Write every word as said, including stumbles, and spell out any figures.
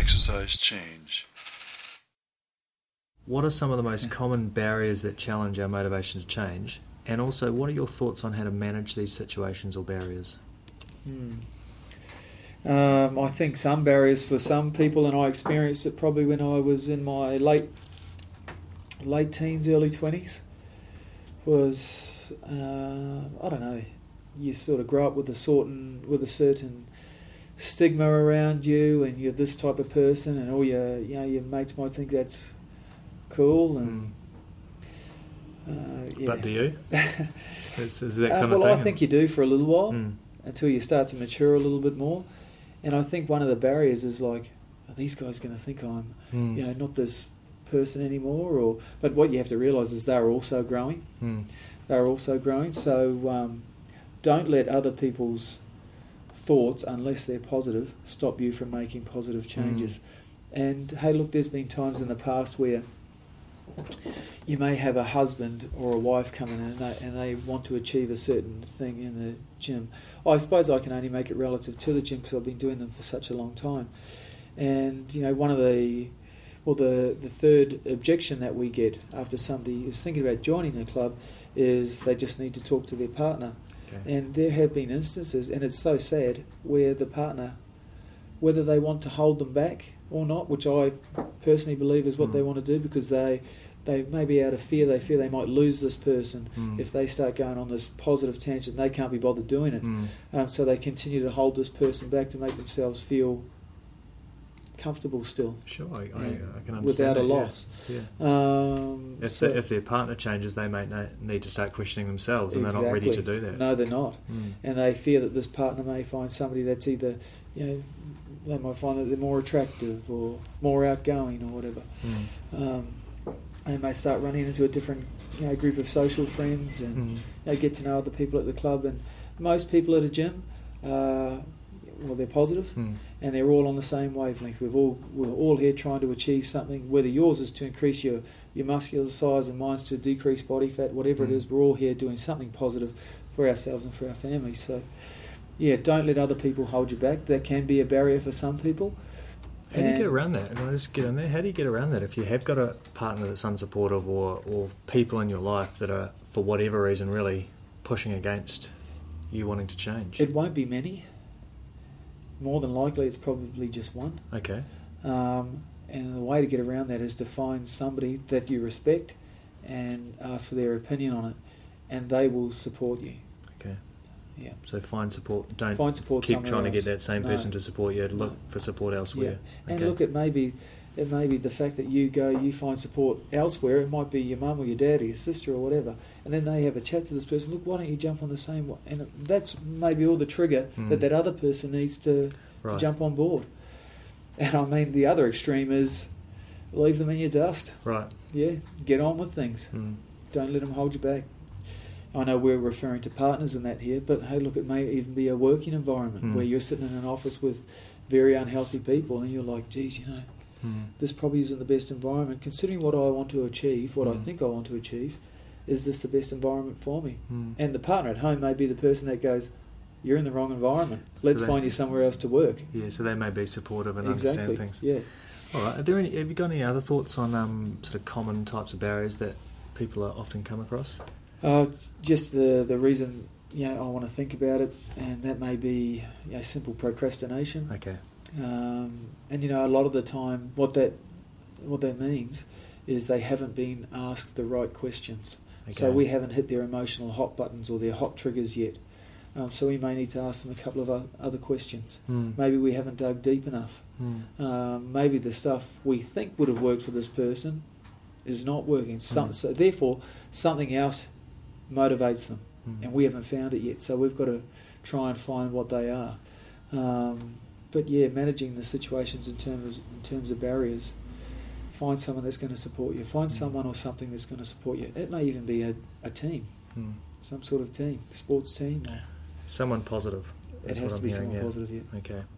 exercise change? What are some of the most common barriers that challenge our motivation to change? And also, what are your thoughts on how to manage these situations or barriers? Hmm. Um, I think some barriers for some people, and I experienced it probably when I was in my late late teens, early twenties, was, uh, I don't know, you sort of grow up with a certain, with a certain stigma around you, and you're this type of person, and all your, you know, your mates might think that's cool, and mm. uh, yeah. But do you? is, is that uh, kind well, of thing? I think you do for a little while, mm. until you start to mature a little bit more. And I think one of the barriers is like, are these guys going to think I'm, mm. you know, not this person anymore? Or but what you have to realise is they're also growing. Mm. They're also growing. So um, don't let other people's thoughts, unless they're positive, stop you from making positive changes. Mm. And hey, look, there's been times in the past where you may have a husband or a wife come in and they, and they want to achieve a certain thing in the gym. I suppose I can only make it relative to the gym because I've been doing them for such a long time. And, you know, one of the, well, the, the third objection that we get after somebody is thinking about joining a club is they just need to talk to their partner. Okay. And there have been instances, and it's so sad, where the partner, whether they want to hold them back or not, which I personally believe is what mm. they want to do, because they they maybe out of fear, they fear they might lose this person mm. if they start going on this positive tangent. They can't be bothered doing it. Mm. Um, so they continue to hold this person back to make themselves feel comfortable still. Sure, I, I, I can understand without that, a loss. Yeah. Yeah. Um, if, so the, if their partner changes, they may na- need to start questioning themselves, and exactly. they're not ready to do that. No, they're not. Mm. And they fear that this partner may find somebody that's either, you know, they might find that they're more attractive or more outgoing or whatever. Mm. Um, they may start running into a different, you know, group of social friends and mm. you know, get to know other people at the club. And most people at a gym, uh, well, they're positive, mm. and they're all on the same wavelength. We've all we're all here trying to achieve something. Whether yours is to increase your, your muscular size and mine's to decrease body fat, whatever mm. it is, we're all here doing something positive for ourselves and for our families. So, yeah, don't let other people hold you back. That can be a barrier for some people. How do you get around that? And I just get in there. How do you get around that if you have got a partner that's unsupportive, or, or people in your life that are, for whatever reason, really pushing against you wanting to change? It won't be many. More than likely, it's probably just one. Okay. Um, and the way to get around that is to find somebody that you respect and ask for their opinion on it, and they will support you. Okay. Yeah. So find support. Don't find support keep somewhere trying to else. get that same No. person to support you. Look No. for support elsewhere. Yeah. And okay. look, it may be, it may be the fact that you go, you find support elsewhere. It might be your mum or your dad or your sister or whatever, and then they have a chat to this person. Look, why don't you jump on the same one? And that's maybe all the trigger Mm. that that other person needs to, right. to jump on board. And I mean, the other extreme is leave them in your dust. Right. Yeah, get on with things. Mm. Don't let them hold you back. I know we're referring to partners in that here, but hey, look, it may even be a working environment mm. where you're sitting in an office with very unhealthy people, and you're like, geez, you know, mm. this probably isn't the best environment. Considering what I want to achieve, what mm. I think I want to achieve, is this the best environment for me? Mm. And the partner at home may be the person that goes, you're in the wrong environment. Let's so find you somewhere else to work. Yeah, so they may be supportive and Exactly. understand things. Yeah. All right. Are there any? Have you got any other thoughts on um, sort of common types of barriers that people are often come across? Uh, just the the reason, you know, I want to think about it, and that may be, you know, simple procrastination. Okay. Um, and you know, a lot of the time, what that what that means is they haven't been asked the right questions. Okay. So we haven't hit their emotional hot buttons or their hot triggers yet. Um, so we may need to ask them a couple of o- other questions. Mm. Maybe we haven't dug deep enough. Mm. Um, maybe the stuff we think would have worked for this person is not working. Some, Mm. So therefore, something else motivates them, Mm. and we haven't found it yet. So we've got to try and find what they are. Um, but yeah, managing the situations in terms in terms of barriers. Find someone that's going to support you. Find Mm. someone or something that's going to support you. It may even be a, a team, Mm. some sort of team, sports team. Or Someone positive. it That's has what to I'm be hearing, someone yeah. positive. Yeah. Okay.